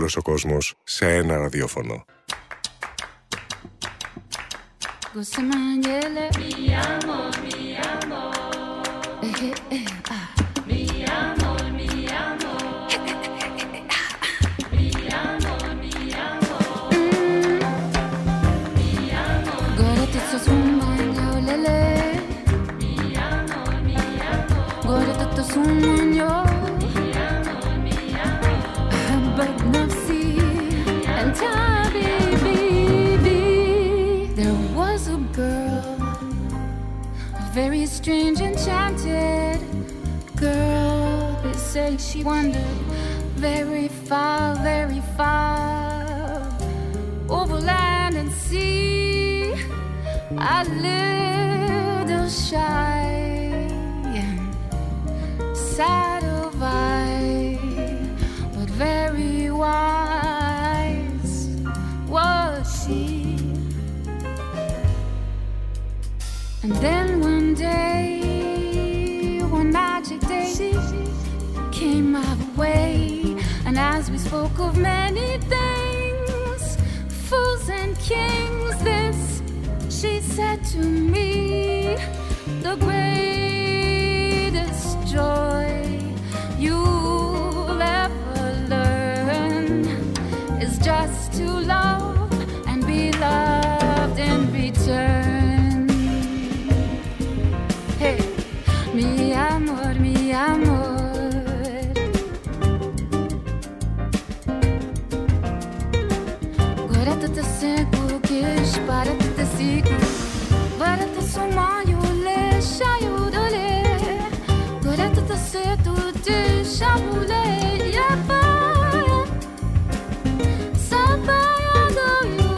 όλος ο κόσμος σε ένα ραδιόφωνο. Mi amor, mi amor. Mi amor, mi amor. Mi amor, mi amor. Mi amor. Gorete sumanya lele. Mi amor, mi amor. Gorete sumanya. Mi amor, mi amor. But nafsi and tabibi. There was a girl, a very strange, enchanted girl. They say she wandered very far, over land and sea. I lived a shy, sad of eye, but very wise was she. And then one day, one magic day, she came my way. And as we spoke of many things, fools and kings, this she said to me: the greatest joy you'll ever learn is just to love and be loved in return. Hey, mi amor, mi amor. Guarda te seguro que para te sigo. Guarda te sumayo le shayudole. Guarda te se tu te shabule ya pa. Sabaya do you.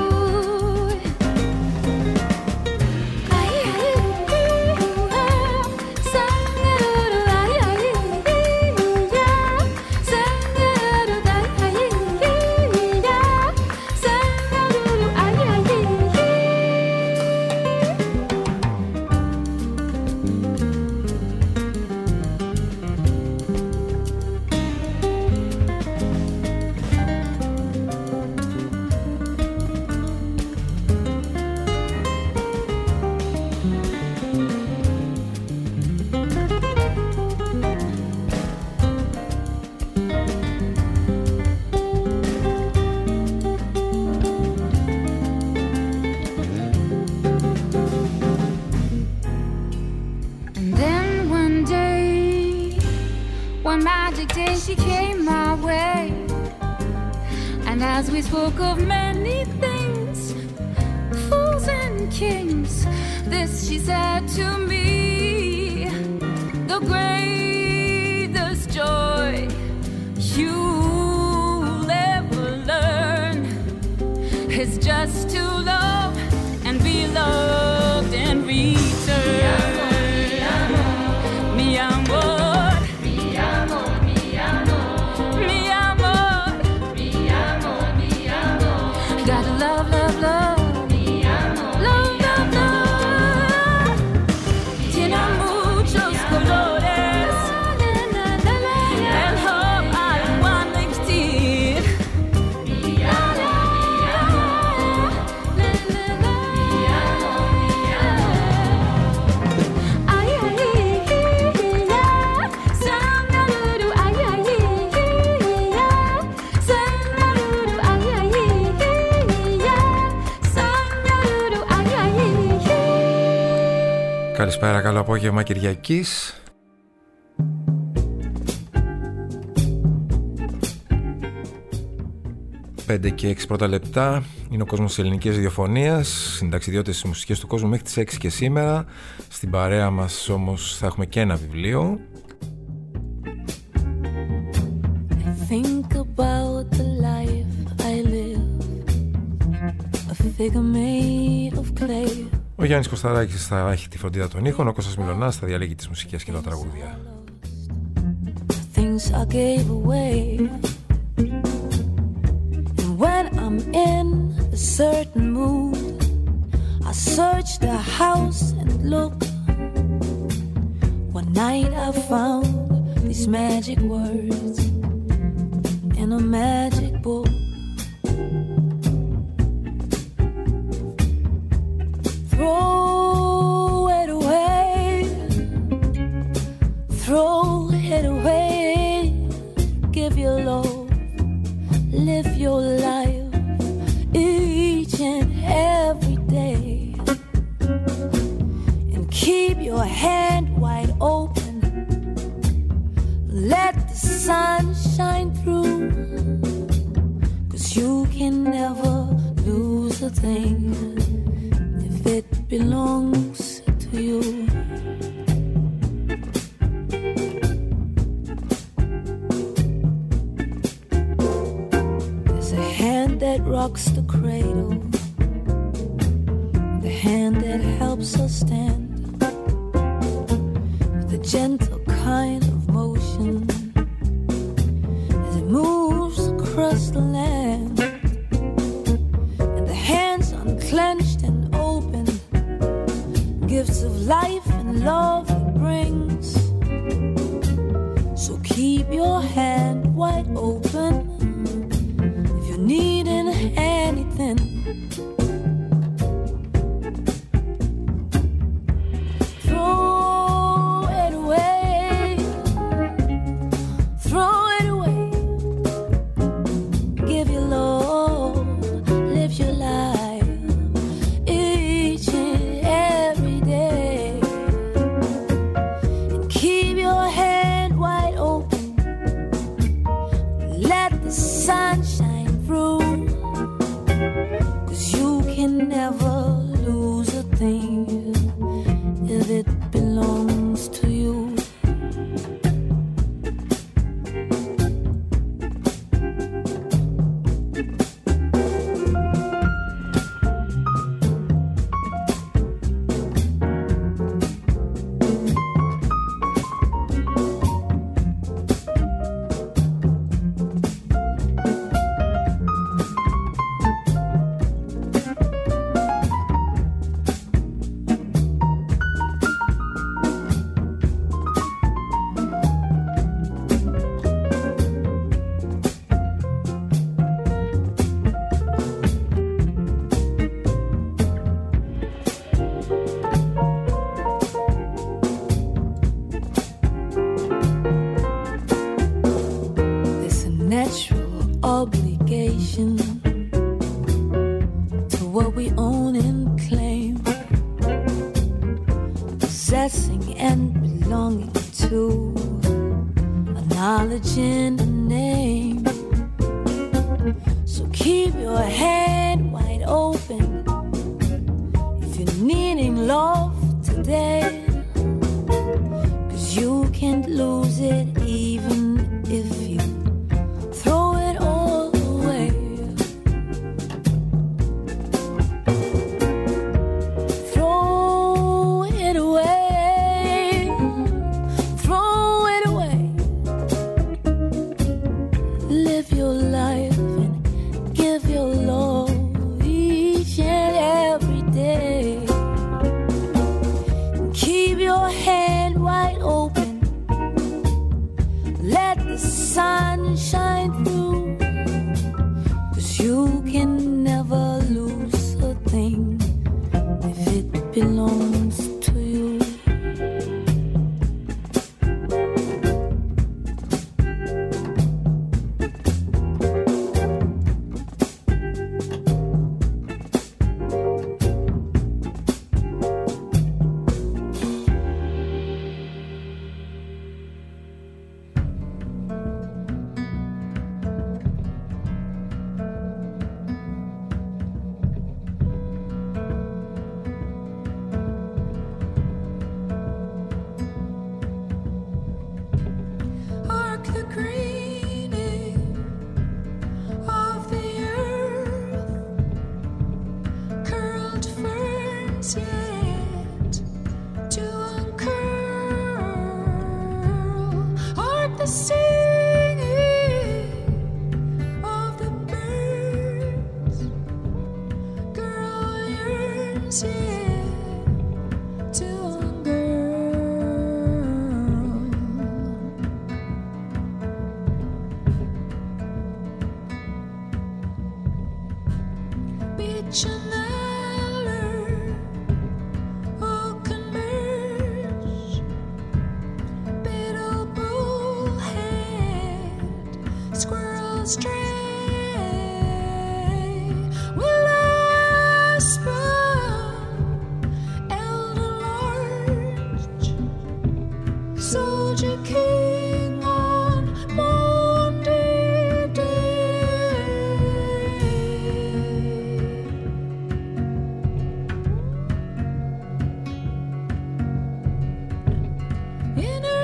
She came my way, and as we spoke of many things, fools and kings, this she said to me: the greatest joy you'll ever learn is just to love and be loved in return. Mi amor. Καλησπέρα, καλό απόγευμα Κυριακής. Πέντε και 6 πρώτα λεπτά. Είναι ο κόσμος της ελληνικής ραδιοφωνίας, συνταξιδιώτες στις μουσικές του κόσμου μέχρι τις 6 και σήμερα. Στην παρέα μας όμως θα έχουμε και ένα βιβλίο. I think about the life I live, a figure made of clay. Ο Γιάννης Κωσταράκης θα έχει τη φροντίδα των ήχων, ο Κώστας Μιλωνάς θα διαλέγει τις μουσικές και τα τραγούδια. Things I gave away. And when I'm in a certain mood, I search the house and look. One night I found these magic words in a magic book. Throw it away, throw it away. Give your love, live your life each and every day, and keep your hand wide open. Let the sun shine through, 'cause you can never lose a thing if it belongs to you. There's a hand that rocks the cradle, the hand that helps us stand with a gentle kind of motion as it moves across the land, and the hands unclenched and open, gifts of life and love it brings. So keep your hand wide open if you're needing anything.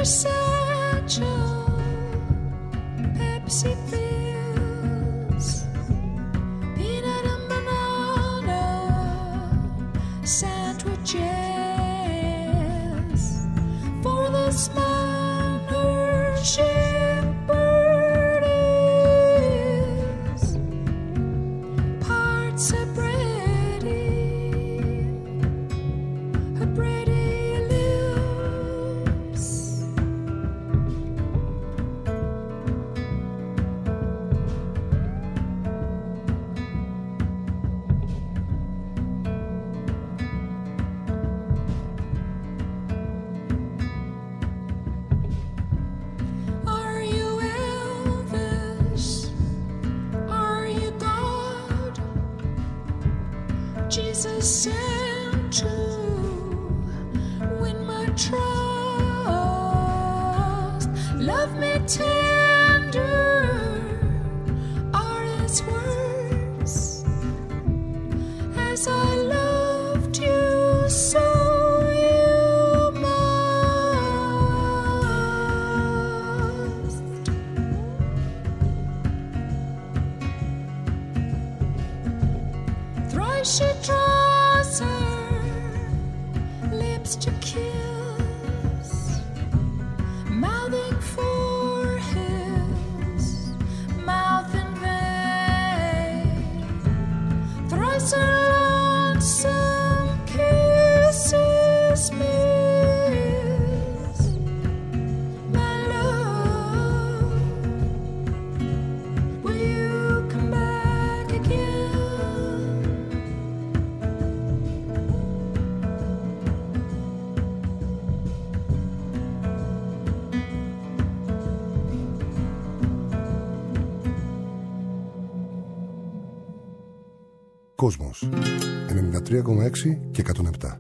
satchel, Pepsi Fizz, peanut and banana sandwiches for this man her shepherd is. Parts of bready, her bready lips. Are you Elvis? Are you God? Jesus sent to win my trust. Love me tender are his words. As I loved you, so you must. Thrice she draws her lips to kiss, mouthing for his mouth in vain. Thrice her lonesome kisses miss. My love, will you come back again? Κόσμος 93,6 και 107.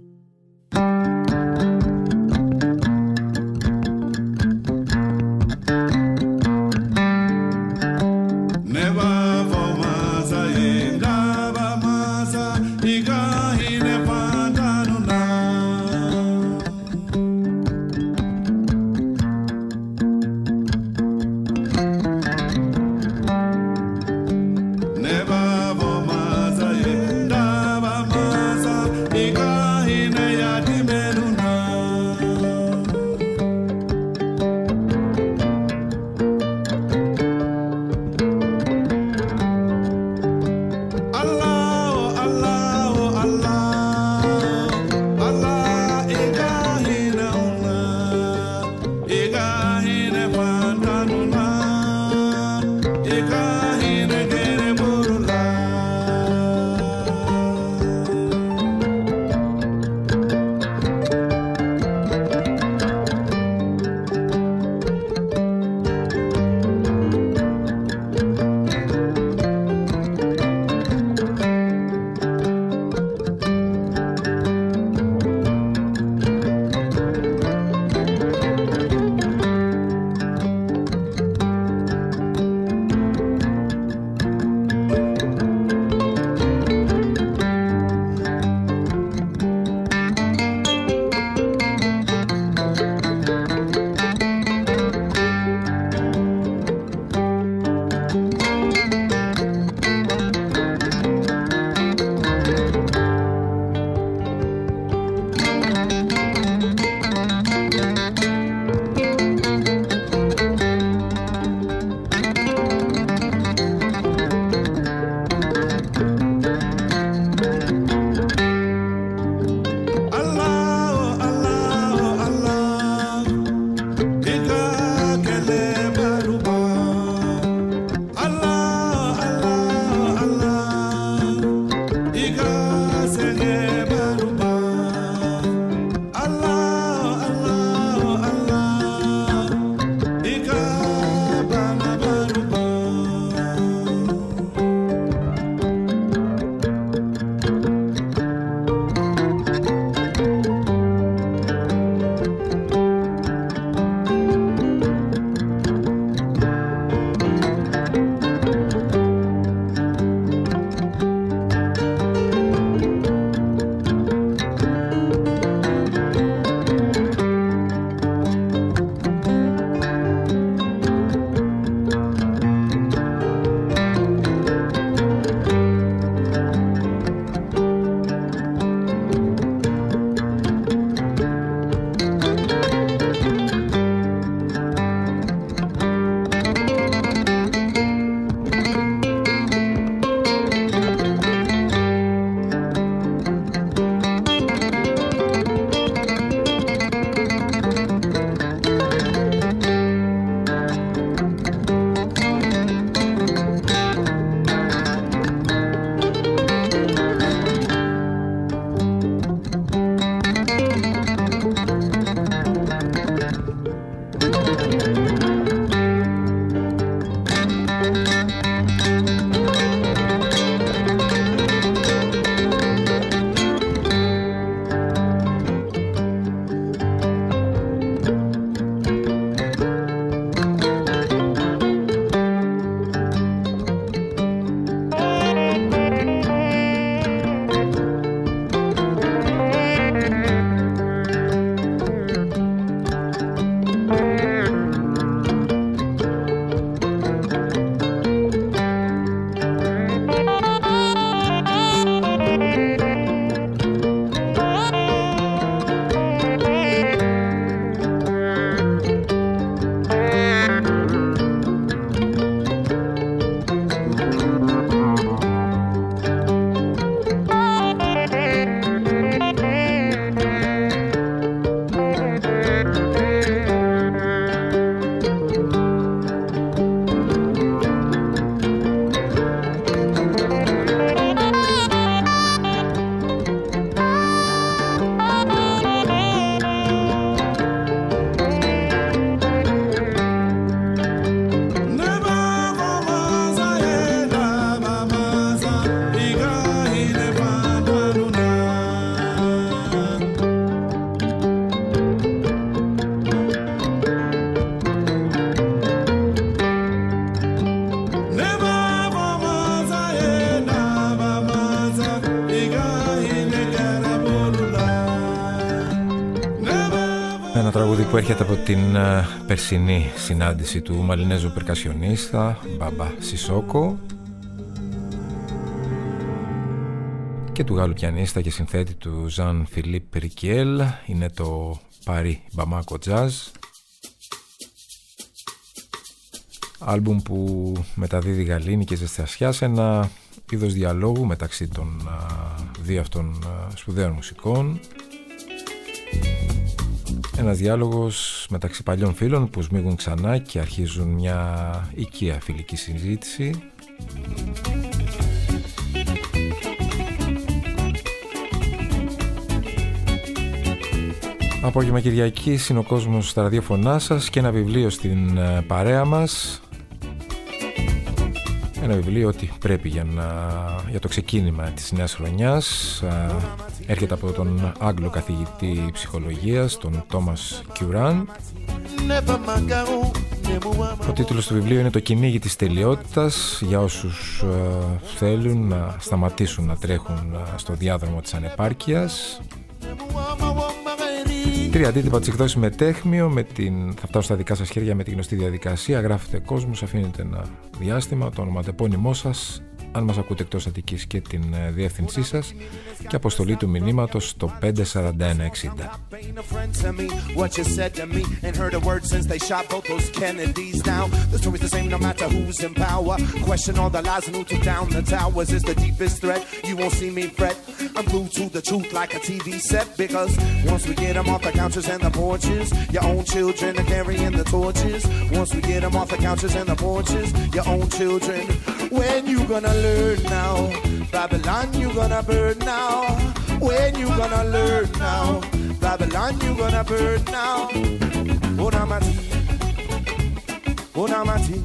Ένα τραγούδι που έρχεται από την περσινή συνάντηση του Μαλινέζου περκασιονίστα Μπάμπα Σισόκο και του Γάλλου πιανίστα και συνθέτη του Ζαν Φιλίπ Ρικιέλ. Είναι το Παρί Μπαμάκο Jazz, άλμπουμ που μεταδίδει γαλήνη και ζεστασιά σε ένα είδος διαλόγου μεταξύ των δύο αυτών σπουδαίων μουσικών. Ένας διάλογος μεταξύ παλιών φίλων που σμίγουν ξανά και αρχίζουν μια οικία φιλική συζήτηση. Απόγευμα Κυριακής είναι ο κόσμος στα ραδιοφωνά σας και ένα βιβλίο στην παρέα μας. Ένα βιβλίο ότι πρέπει για το ξεκίνημα της νέας χρονιάς. Έρχεται από τον Άγγλο καθηγητή ψυχολογίας, τον Τόμας Κιουράν. Ο τίτλος του βιβλίου είναι «Το κυνήγι της τελειότητας», για όσους θέλουν να σταματήσουν να τρέχουν στο διάδρομο της ανεπάρκειας. 3 αντίτυπα της εκδόσης Μετέχμιο, θα φτάσουν στα δικά σας χέρια με τη γνωστή διαδικασία. Γράφετε κόσμος, αφήνετε ένα διάστημα, το ονοματεπώνυμό σας, αν μας ακούτε εκτός Αττικής, και την διεύθυνσή σας και αποστολή του μηνύματος στο 54160. I'm glued to the truth like a TV set, because once we get them off the couches and the porches, your own children are carrying the torches. Once we get them off the couches and the porches, your own children. When you gonna learn now? Babylon, you gonna burn now. When you gonna learn now? Babylon, you gonna burn now. Onamati, Onamati.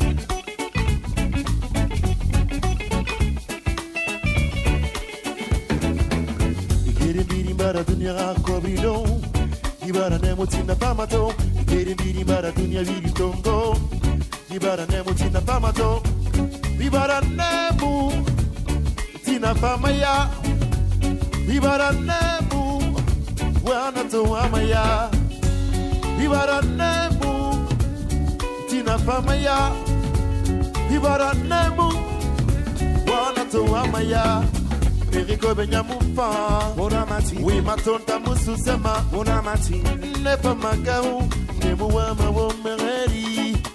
Bara dunia kobido ibara nemo tina pamato biri bara dunia biri tongo ibara nemo tina pamato ibara nemo tina pamaya ibara nemo wana to amaya ibara nemo tina pamaya ibara nemo wana to amaya Miriko benyamufa Bonamati We matonta mususema Bonamati Nepa magau Nemuwama womereri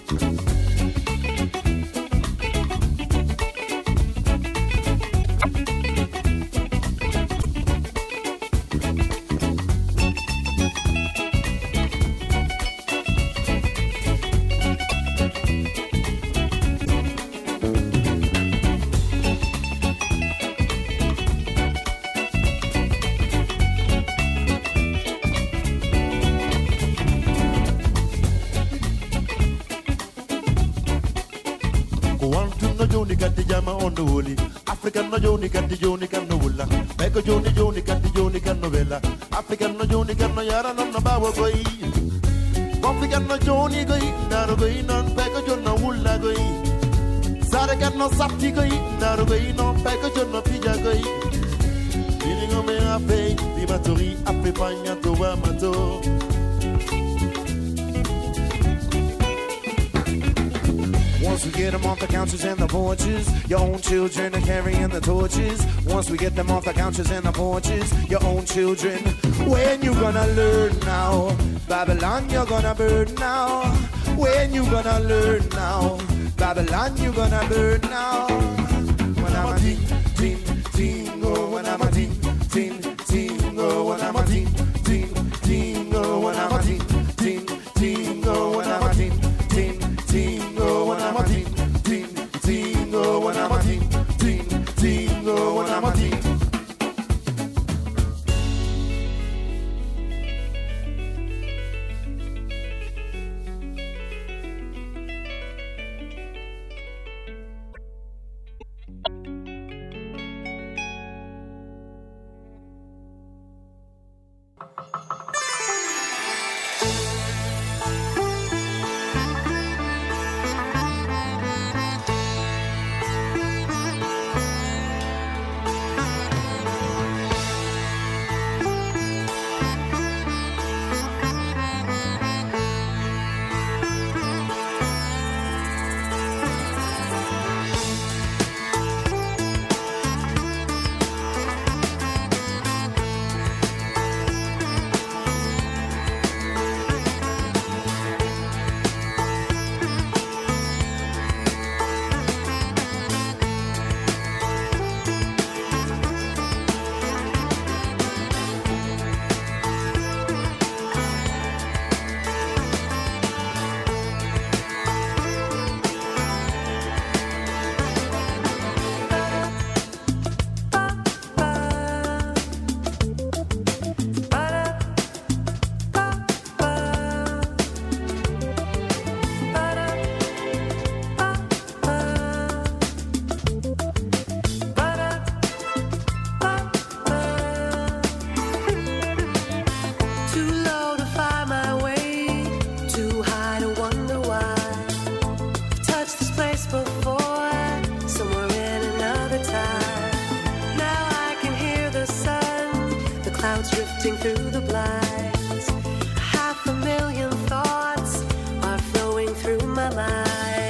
African no Johnny got the Johnny can no wula. Beko Johnny got the Johnny can no vela. African no Johnny can no yara no no bawa goi. African no Johnny goi naro goi non beko Johnny wula goi. Sare can no sapti goi naro goi non beko Johnny pija goi. Feeling on me ape di matori ape panya to wa mato. Once we get them off the couches and the porches, your own children are carrying the torches. Once we get them off the couches and the porches, your own children. When you gonna learn now? Babylon, you're gonna burn now. When you gonna learn now? Babylon, you gonna burn now. When I'm a ting, ting, ting, oh, when I'm a ting, ting, ting, oh, when I'm a ting, ting, ting, oh, when I'm a ting, ting, ting, oh, when I'm a ting, ting, ting, oh, when I'm a ting, ting, ting, oh, when I'm a ting, ting, ting, oh, when I'm a ting. drifting through the blinds. 500,000 thoughts are flowing through my mind.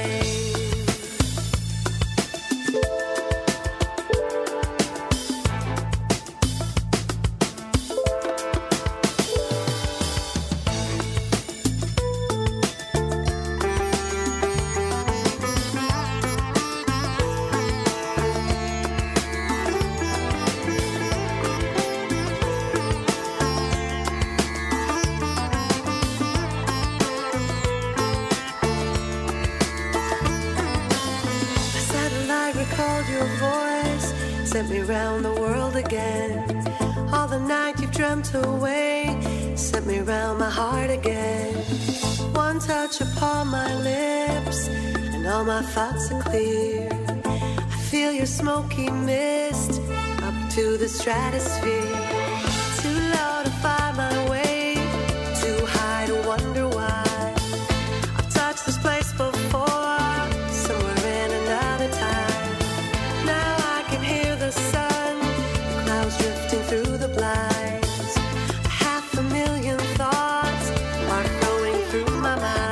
Your voice sent me round the world again. All the night you've dreamt away sent me round my heart again. One touch upon my lips and all my thoughts are clear. I feel your smoky mist up to the stratosphere. Too low to find my way, too high to wonder why. I've touched this place before, somewhere in another time. Now I can hear the sun, the clouds drifting through the blinds. 500,000 thoughts are flowing through my mind.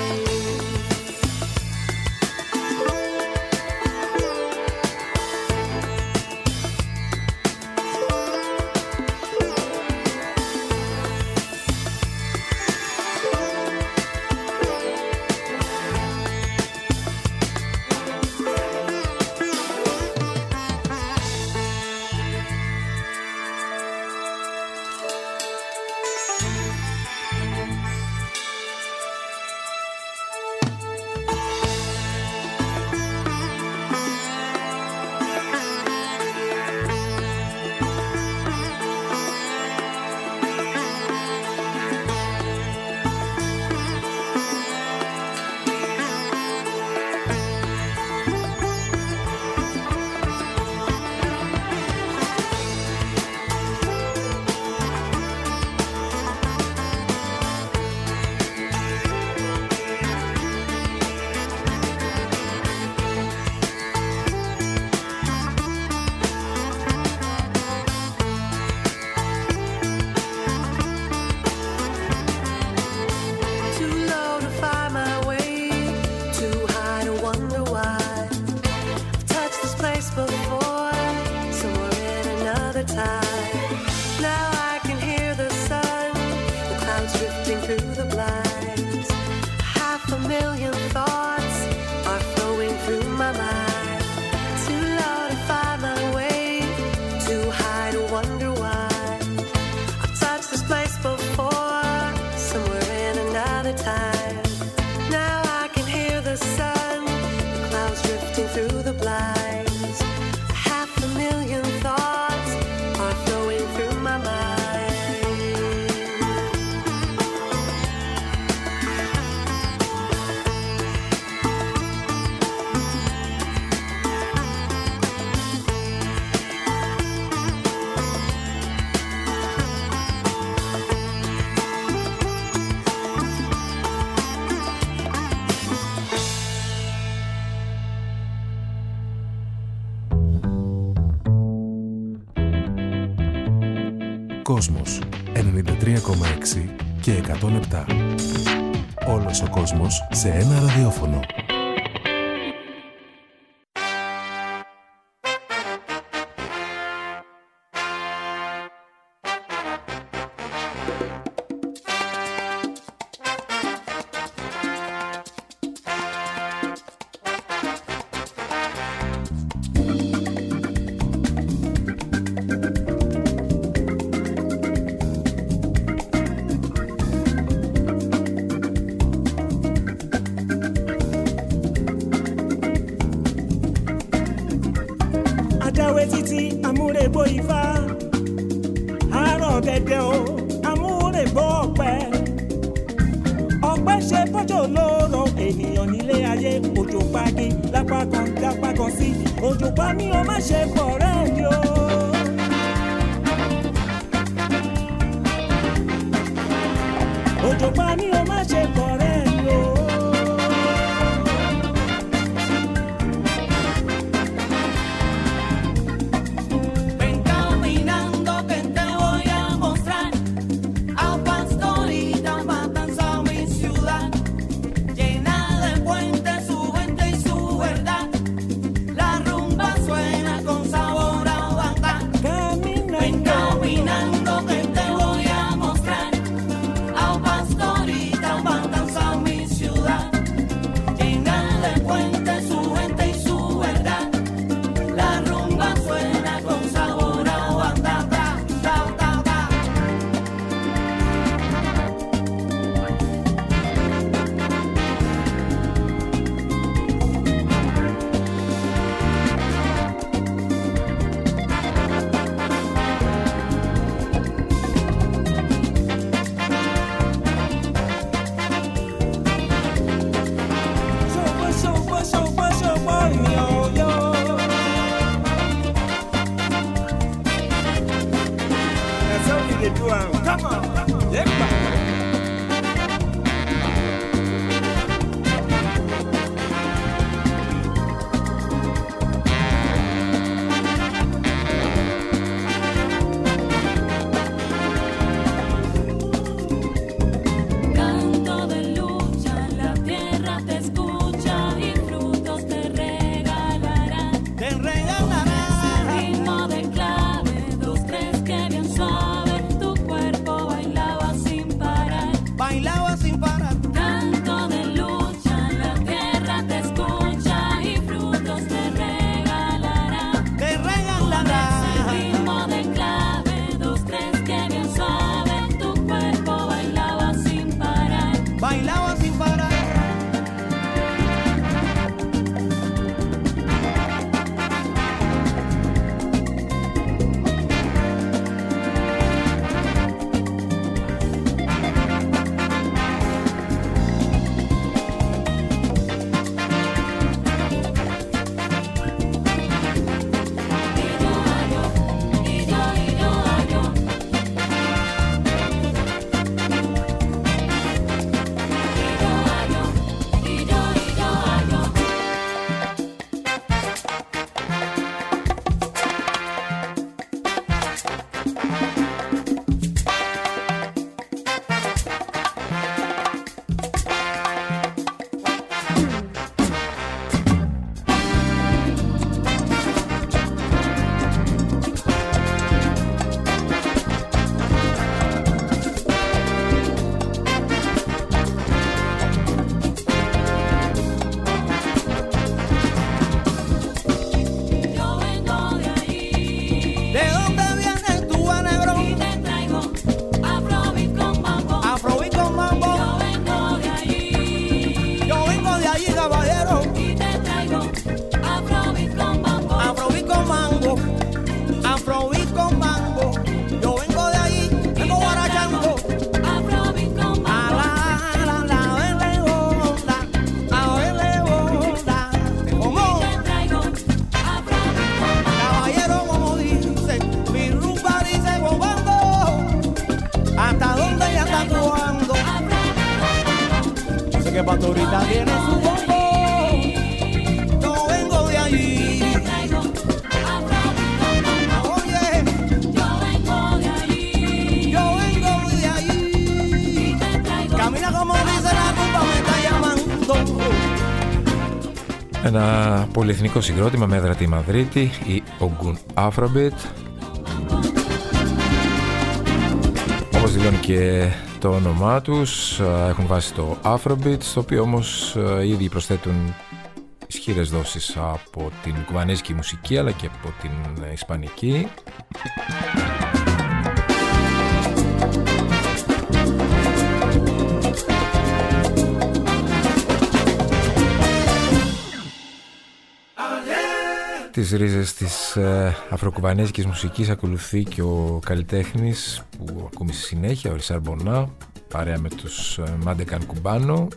Κόσμος 93,6 και 107. Όλος ο κόσμος σε ένα ραδιόφωνο. Ven caminando que te voy a mostrar Come on. Yepa. Que Pastorita tiene su bombo. Yo vengo de allí. Oye, yo vengo de allí. Yo vengo de allí. Camina como dice la rumba, me está llamando. Ένα πολυεθνικό συγκρότημα με έδρα τη Μαδρίτη, η Ogun Afrobeat. Όπως δηλώνει και το όνομά τους, έχουν βάσει το Afrobeat, στο οποίο όμως οι ίδιοι προσθέτουν ισχυρές δόσεις από την κουβανέζικη μουσική αλλά και από την ισπανική. Τις ρίζες της αφροκουβανέζικης μουσικής ακολουθεί και ο καλλιτέχνης που ακούμε στη συνέχεια, ο Ρισάρ Μπονά, παρέα με τους Μάντεκαν Κουμπάνο.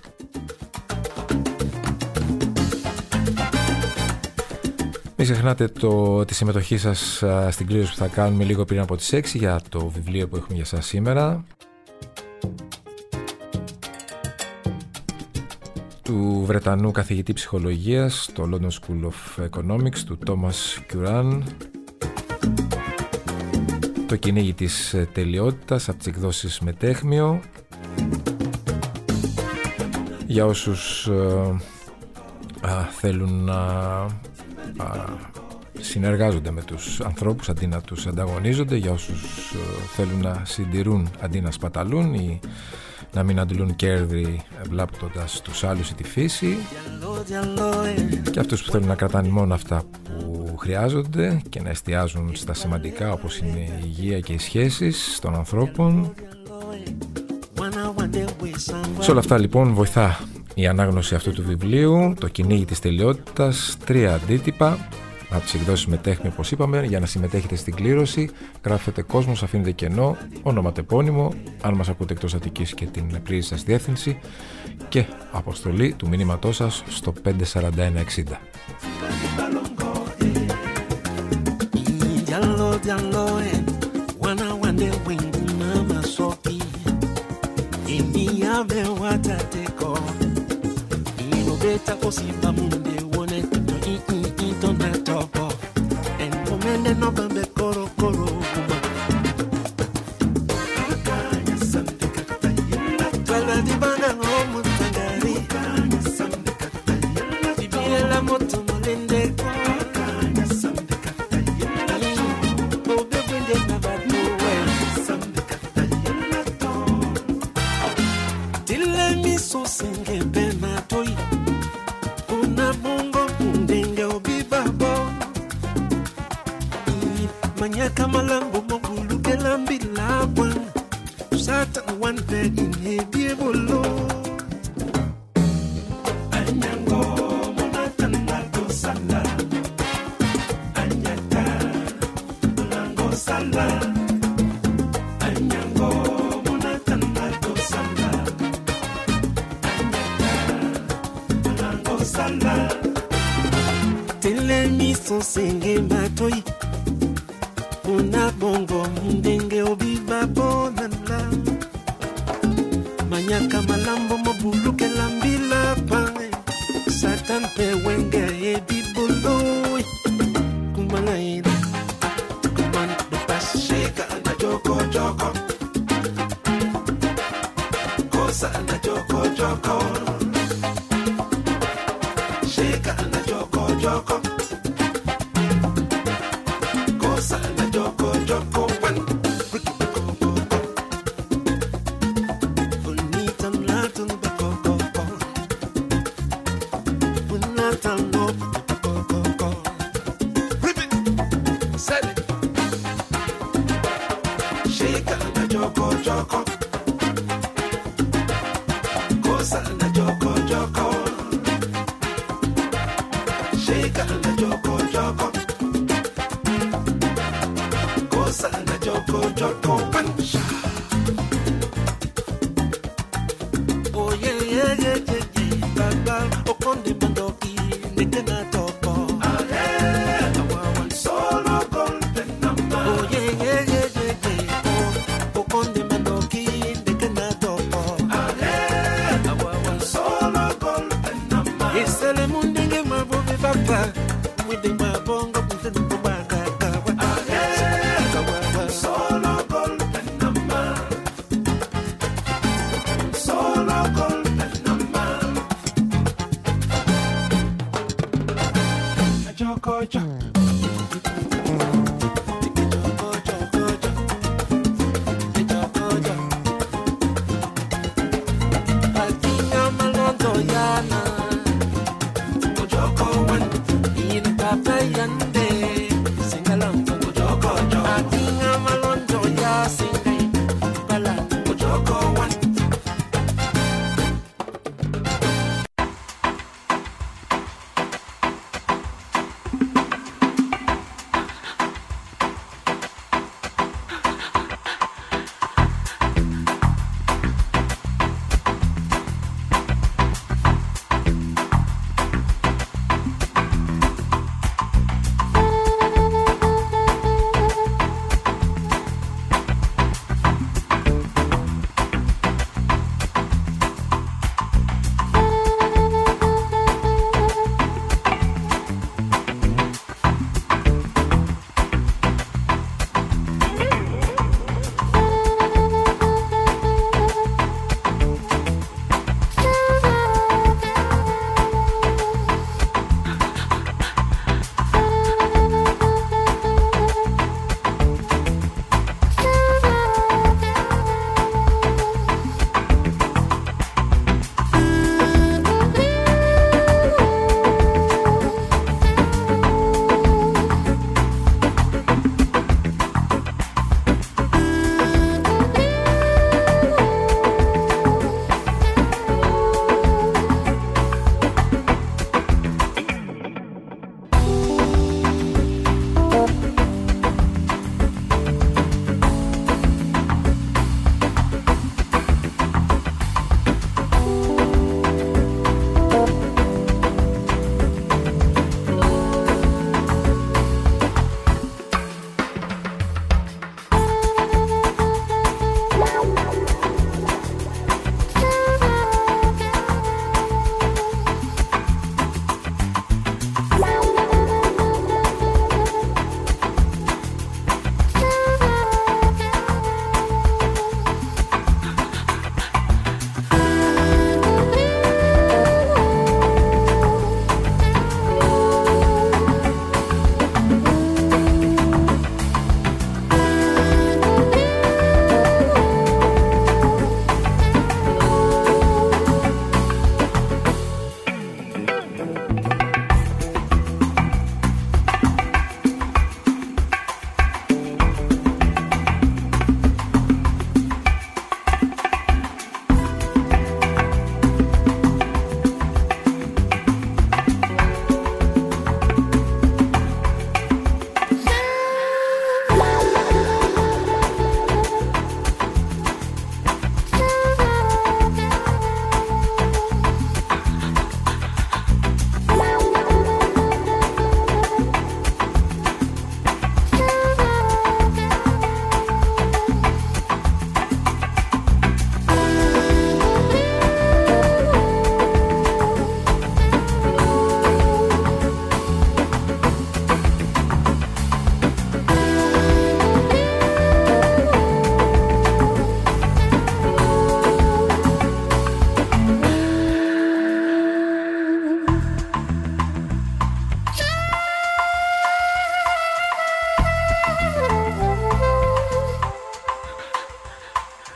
Μην ξεχνάτε τη συμμετοχή σας στην κλήρωση που θα κάνουμε λίγο πριν από τις 6 για το βιβλίο που έχουμε για σας σήμερα, του Βρετανού καθηγητή ψυχολογίας στο London School of Economics, του Thomas Curran, το κυνήγι της τελειότητας από τις εκδόσεις Μετέχμιο. Για όσους θέλουν να συνεργάζονται με τους ανθρώπους αντί να τους ανταγωνίζονται, για όσους θέλουν να συντηρούν αντί να σπαταλούν ή να μην αντλούν κέρδη βλάπτοντας τους άλλους ή τη φύση, και αυτούς που θέλουν να κρατάνε μόνο αυτά που χρειάζονται και να εστιάζουν στα σημαντικά, όπως είναι η υγεία και οι σχέσεις των ανθρώπων. Σε όλα αυτά λοιπόν βοηθά η ανάγνωση αυτού του βιβλίου, το κυνήγι της τελειότητας, 3 αντίτυπα από τις εκδόσεις Μετέχμιο, όπως είπαμε. Για να συμμετέχετε στην κλήρωση γράφετε Κόσμος, αφήνετε κενό, ονοματεπώνυμο, αν μας ακούτε εκτός Αττικής, και την πλήρη σας διεύθυνση και αποστολή του μηνύματός σας στο 54160. me watateko ino beta osimba munde wone ito na topo en momende no bambe koro koro akanya sande kata yella twala di bana ngomu tangari akanya sande kata yella bibi la moto molende akanya sande kata yella o bebende na badu we sande kata yella to tille mi so singe bena toy una bongo ndenge obibabo manyaka malambo mogulu kelambila bwana satan one day in hebiebolo anyango monatana do sala anyata lango sala anyango monatana do sala anyata lango sala tele mi so singe matoi una bongo ndenge obiba bonana manyaka malambo mobulu kelambila pange satan pe wenge ebibolo kumalaina kumando pashika na joko joko kosa na joko joko shika na joko joko kosa na joko joko pan bonita mlato no bako bonita no bako rip it set it shake na joko joko kosa na joko joko shake na joko joko kosa na joko joko pansha oh yeah yeah yeah yeah yeah baba okonde mandoki nekena topo ah yeah awan solo golden number oh yeah yeah yeah yeah yeah oh okonde mandoki nekena topo ah yeah awan solo golden number isele mundenge mabove papa mwide mabongo mtendo kubaka kawa ah yeah solo golden number solo golden number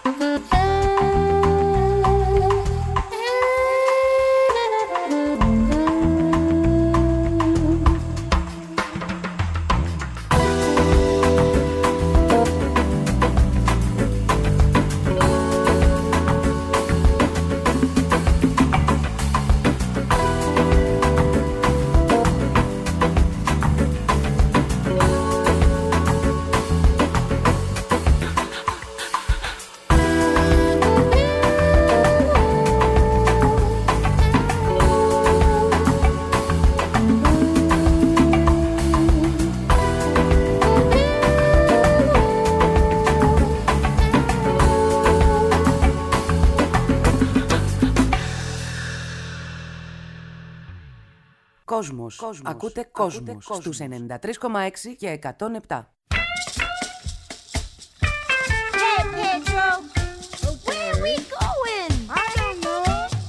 Κόσμος. Ακούτε Κόσμος στους 93,6 και 107. Hey, Pedro, where are we going? I don't know.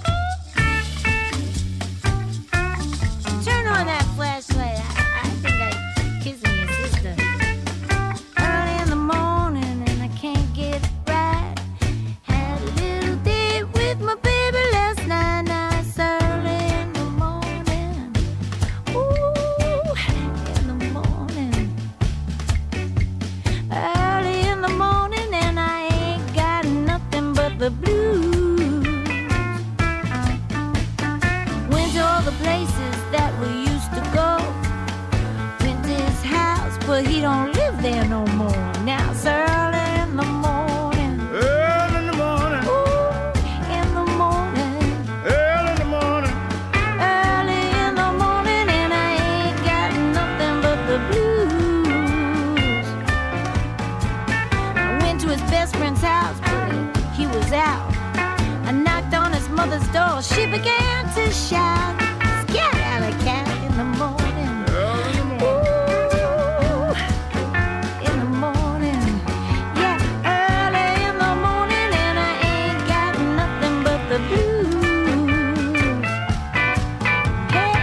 Turn on that flashlight. I think I'm kissing your sister. Early in the morning and I can't get it right. Had a little date with my baby last night. Now it's early in the morning. Ooh, in the morning. Early in the morning and I ain't got nothing but the blues. Went to all the places that we used to go. Went to his house, but he don't live there no more. Now it's early in the morning. Early in the morning. Ooh, in the morning. Early in the morning. Early in the morning and I ain't got nothing but the blues. I went to his best friend's house, but he was out. I knocked on his mother's door. She began to shout, "Scat alley cat!" in the morning. Early in the morning. Ooh, in the morning. Yeah, early in the morning and I ain't got nothing but the blues. Hey.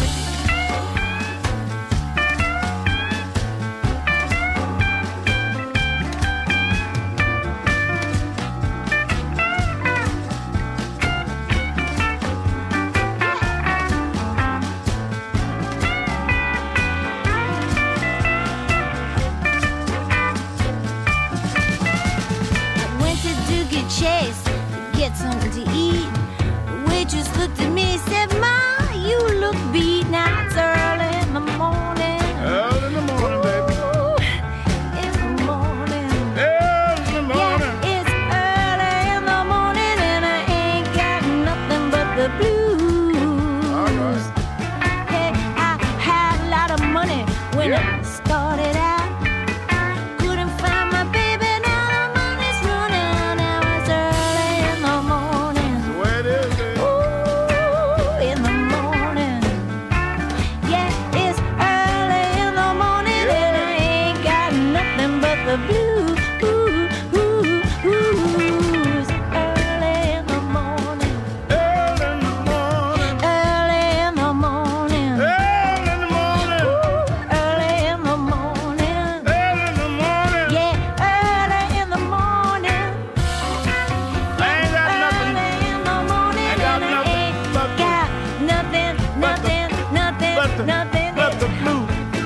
I went to Doogie Chase to get something to eat. The waitress looked at me and said, "Ma, you look beat." Now it's early in the morning. Early in the morning, baby. Ooh, in the morning. Early in the morning. Yeah, it's early in the morning and I ain't got nothing but the blues. All right. Hey, I had a lot of money when Yeah. I started out. Couldn't find my baby, now the money's running. Now it's early in the morning. The way it is, baby. Ooh, in the morning. Yeah, it's early in the morning and I ain't got nothing but the blues. Ooh, ooh, ooh. It's early in the morning. Early in the morning. Early in the morning. Early in the morning. Ooh, early in the morning. Early in the morning. Yeah, early in the morning. I ain't got nothing. Early in the morning I got and I nothing ain't but the- got nothing, nothing, nothing, nothing. But the blues.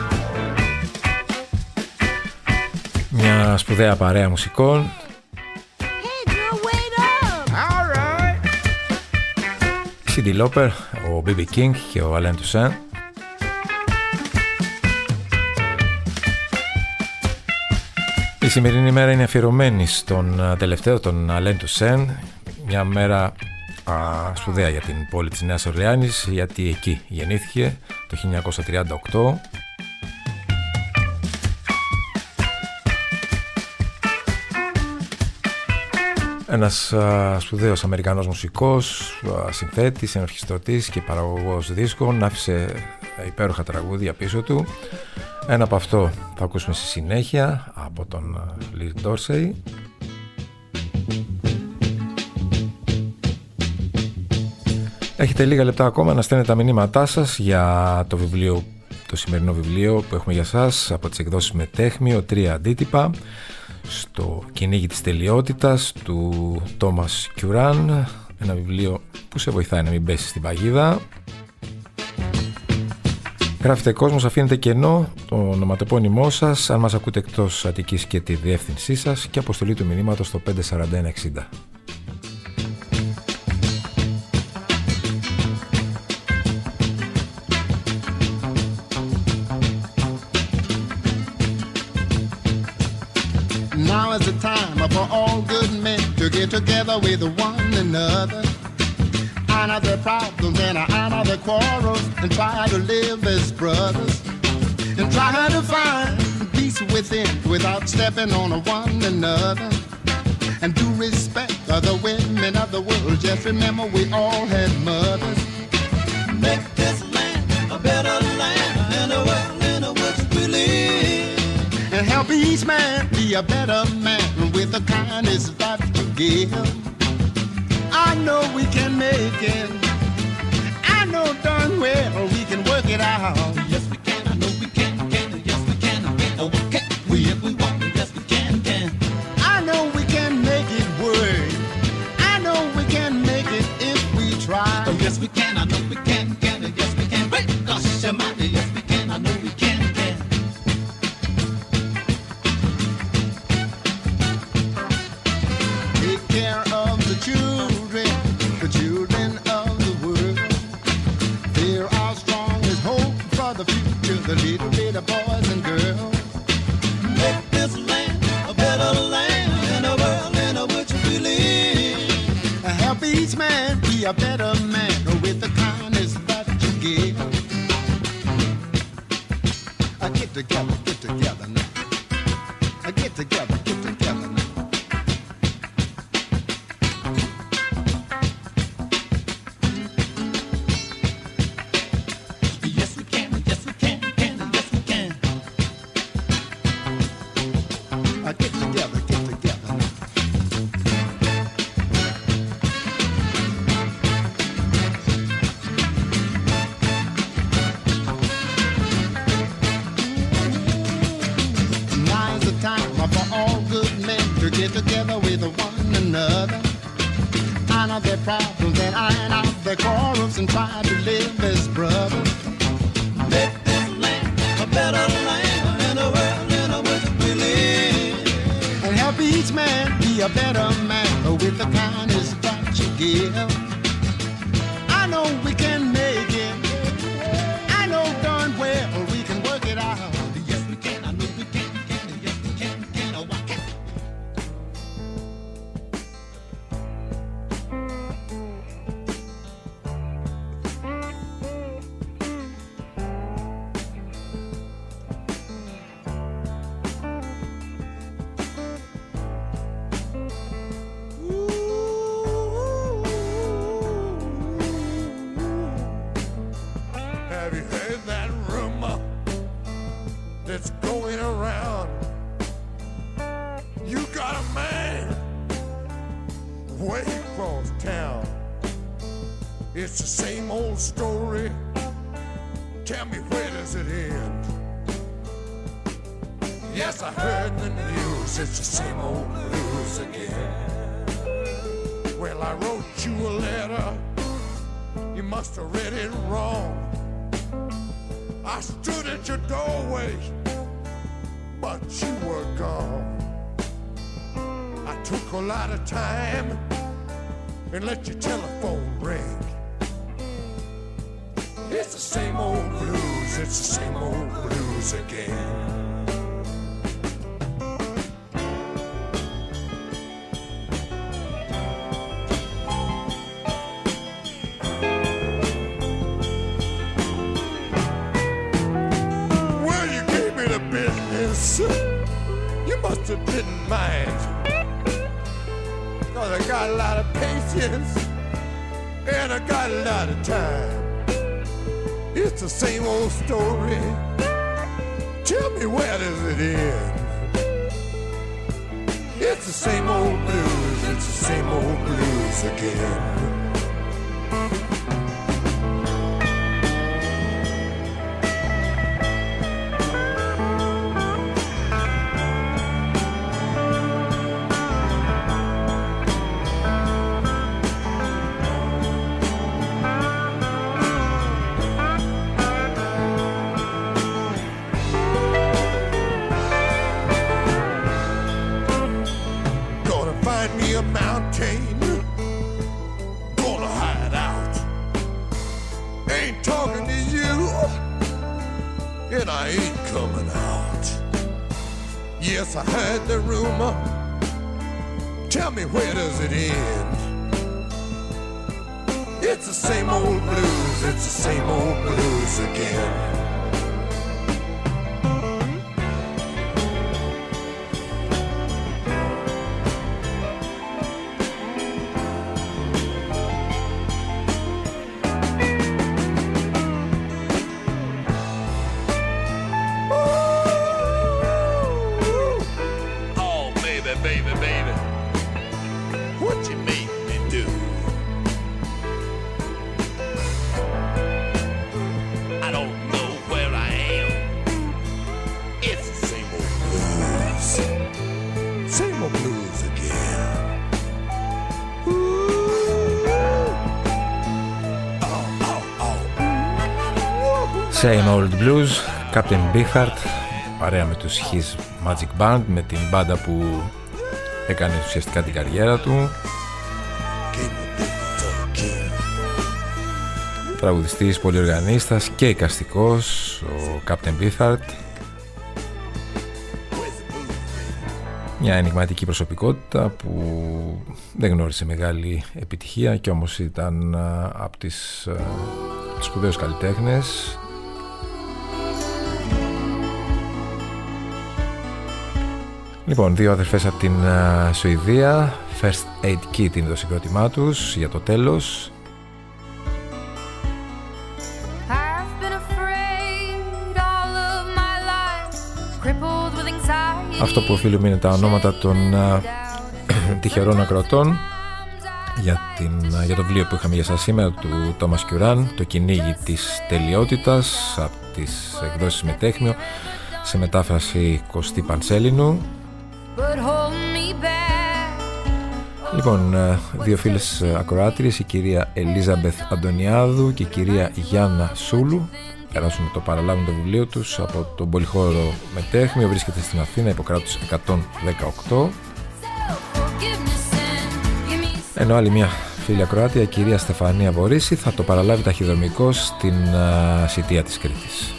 Μια σπουδαία παρέα μουσικών. Hey, Drew, wait up. All right. Cindy Lauper, ο B.B. King και ο Alain Toussaint. Η σημερινή μέρα είναι αφιερωμένη στον τελευταίο, τον Alain Toussaint. Μια μέρα σπουδαία για την πόλη της Νέας Ορλεάνης, γιατί εκεί γεννήθηκε το 1938. Ένας σπουδαίος Αμερικανός μουσικός, συνθέτης, ενορχιστρωτής και παραγωγός δίσκων. Άφησε υπέροχα τραγούδια πίσω του. Ένα από αυτό θα ακούσουμε στη συνέχεια από τον Lee Dorsey. Έχετε λίγα λεπτά ακόμα να στέλνετε τα μηνύματά σας για το βιβλίο, το σημερινό βιβλίο που έχουμε για σας από τις εκδόσεις Μετέχμιο, 3 αντίτυπα. στο κυνήγι της τελειότητας του Τόμας Κιουράν, ένα βιβλίο που σε βοηθάει να μην πέσει στην παγίδα. Γράφετε κόσμος, αφήνετε κενό το ονοματεπώνυμό σας, αν μας ακούτε εκτός Αττικής, και τη διεύθυνσή σας και αποστολή του μηνύματος στο 54160. Now is the time for all good men to get together with one another, iron out their problems and iron out their quarrels, and try to live as brothers, and try to find peace within without stepping on one another, and do respect other women of the world. Just remember we all had mothers. Make this land a better land and a world in which we live, and help each man be a better man with the kindness that you give. I know we can make it. I know darn well we can work it out. Yes we can, I know we can. Yes we can, oh can we if we want. Yes we can. I know we can make it work. I know we can make it if we try. Oh yes we can, I know we can. Yes we can. Wait, gosh, somebody, yes we can, I know we can. Take care of the children of the world. They're our strongest hope for the future, the little bitty boys and girls. Make this land a better land and a world in which we live. Help each man be a better man with the kindness that you give. Get together now. Get together now. Yes we can, yes we can, yes we can. Get together now. Now's the time for all good men to get together with one another, iron out their problems and iron out their quarrels, and try to live as brothers. Make this land a better land and a world in which we live, and help each man be a better man with the kindness that you give. I know we can make it. I know darn well we can work it out. Yes we can, I know we can. Yes we can, oh I can. Have you heard that rumor that's going around? You got a man way across town. It's the same old story. Tell me, where does it end? Yes, I heard the news. It's the same old blues again. Well, I wrote you a letter. You must have read it wrong. I stood at your doorway, but you were gone. I took a lot of time and let your telephone ring. It's the same old blues, it's the same old blues again. You must have didn't mind, 'cause I got a lot of patience and I got a lot of time. It's the same old story. Tell me, where does it end? It's the same old blues, it's the same old blues again. chain. Gonna hide out. Ain't talking to you, and I ain't coming out. Yes, I heard the rumor. Tell me, where does it end? It's the same old blues, it's the same old blues again. Same Old Blues, Captain Beefheart, παρέα με τους His Magic Band, με την μπάντα που έκανε ουσιαστικά την καριέρα του. Τραγουδιστής, πολυοργανίστας και εικαστικός, ο Captain Beefheart. Μια ενιγματική προσωπικότητα που δεν γνώρισε μεγάλη επιτυχία και όμως ήταν από τις σπουδαίους καλλιτέχνες. Λοιπόν, δύο αδερφές από την Σουηδία, First Aid Kit είναι το συγκρότημά τους για το τέλος. Αυτό που οφείλουμε είναι τα ονόματα των τυχερών ακροατών για το βιβλίο που είχαμε για σας σήμερα του Τόμας Κιουράν, το κυνήγι της τελειότητας, από τις εκδόσεις Μετέχμιο, σε μετάφραση Κωστή Πανσέλινου. Λοιπόν, δύο φίλες ακροάτριες, η κυρία Ελίζαμπεθ Αντωνιάδου και η κυρία Γιάννα Σούλου, περάσουν το παραλάβουν το βιβλίο τους από τον πολυχώρο Μετέχμιο, βρίσκεται στην Αθήνα, υποκράτους 118. Ενώ άλλη μια φίλη ακροάτρια, η κυρία Στεφανία Βορύση, θα το παραλάβει ταχυδρομικώς στην Σιτία της Κρήτης.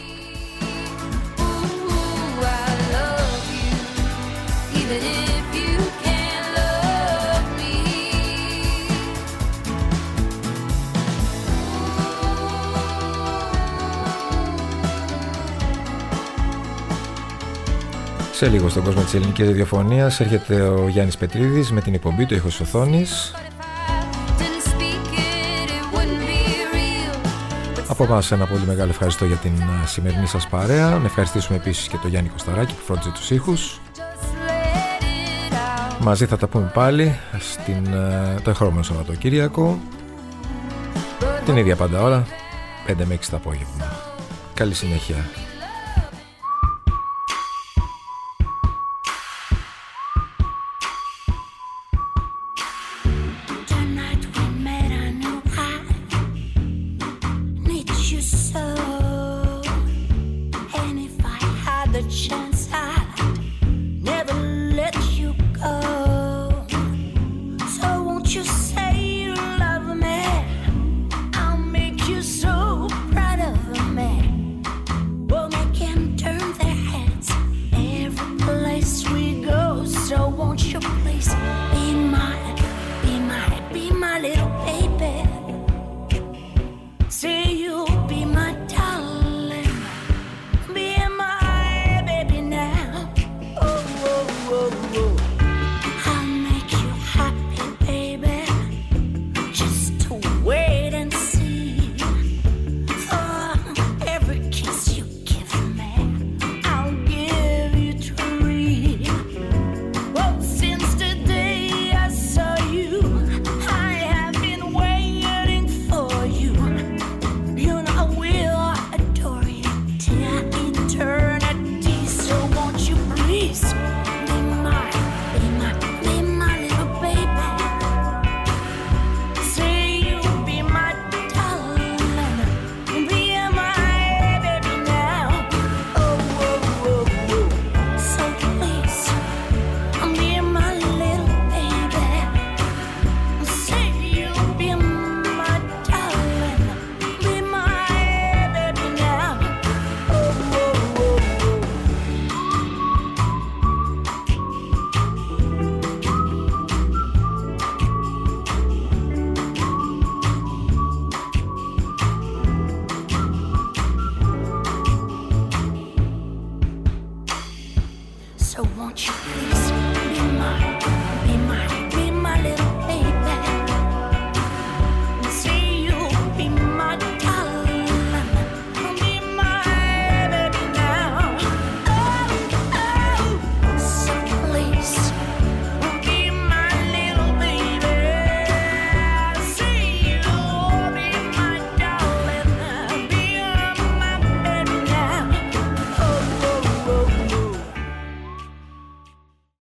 Σε λίγο στον κόσμο της ελληνικής ραδιοφωνίας έρχεται ο Γιάννης Πετρίδης με την εκπομπή του Ήχος Οθόνης. Από εμάς ένα πολύ μεγάλο ευχαριστώ για την σημερινή σας παρέα. Να ευχαριστήσουμε επίσης και τον Γιάννη Κωσταράκη που φρόντιζε τους ήχους. Μαζί θα τα πούμε πάλι το ερχόμενο Σαββατοκύριακο, την ίδια πάντα ώρα, 5 με 6 το απόγευμα. Καλή συνέχεια.